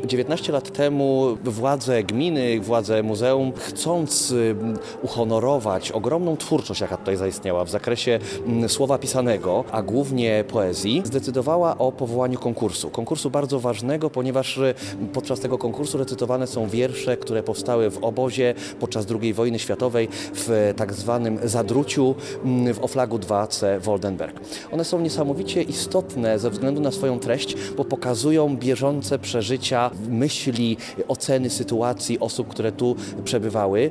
19 lat temu władze gminy, władze muzeum, chcąc uhonorować ogromną twórczość, jaka tutaj zaistniała w zakresie słowa pisanego, a głównie poezji, zdecydowała o powołaniu konkursu. Konkursu bardzo ważnego, ponieważ podczas tego konkursu recytowane są wiersze, które powstały w obozie podczas II wojny światowej w tak zwanym Zadruciu w Oflagu 2C Woldenberg. One są niesamowicie istotne ze względu na swoją treść, bo pokazują bieżące przeżycia, myśli, oceny sytuacji osób, które tu przebywały.